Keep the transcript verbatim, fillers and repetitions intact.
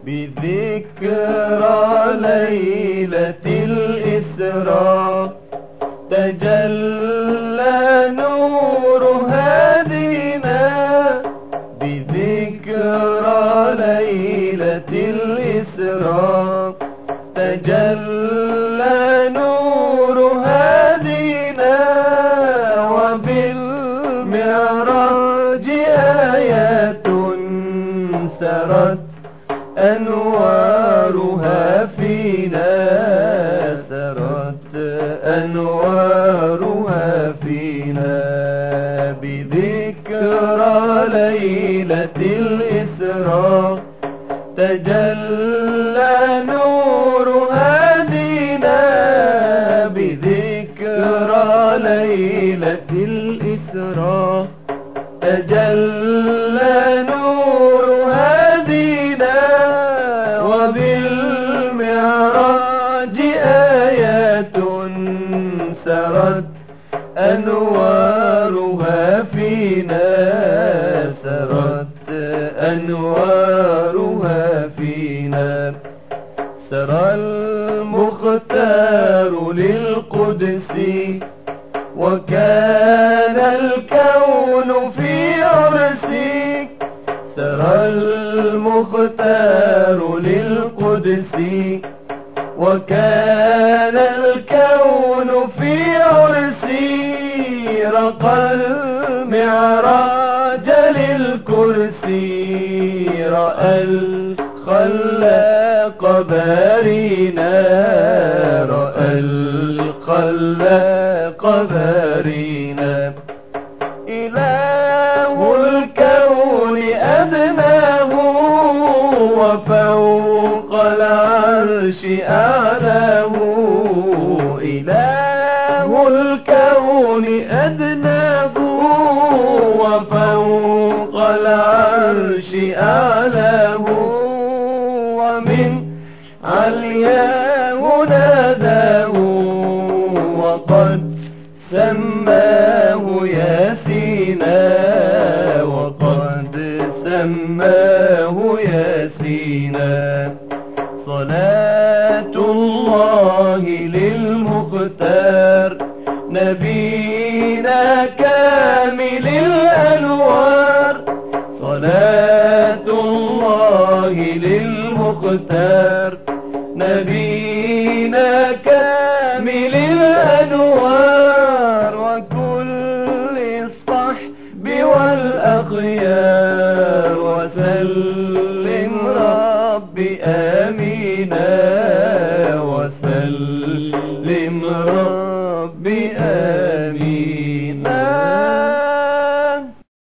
بذكرى ليلة الإسراء تجلى نور هادينا. بذكرى ليلة الإسراء تجلى نور هادينا. وبالمعراج آيات سرت أنوارها فينا. سرت أنوارها فينا. بذكرى ليلة الإسراء تجلى نور هادينا. بذكرى ليلة الإسراء تجلى نور هادينا. وبالمعراج آيات سرت أنوارها فينا. سرت أنوارها فينا. سرى المختار للقدس وكان الكون في عرسك. سرى المختار للقدس وكان الكون في عرسي. رقى المعراج للكرسي. رأى الخلاق بارينا. رأى الخلاق بارينا. إله الكون أدناه وفوق العرش أعلاه. إله الكون أدناه وفوق العرش أعلاه. ومن علياه ناداه وقد سماه ياسينا. وقد سماه ياسينا. صلاة الله للمختار نبينا كامل الأنوار. صلاة الله للمختار نبينا كامل الأنوار. وكل الصحب والأخيار. وسلم ربي آمينا. وسلم ربي آمين.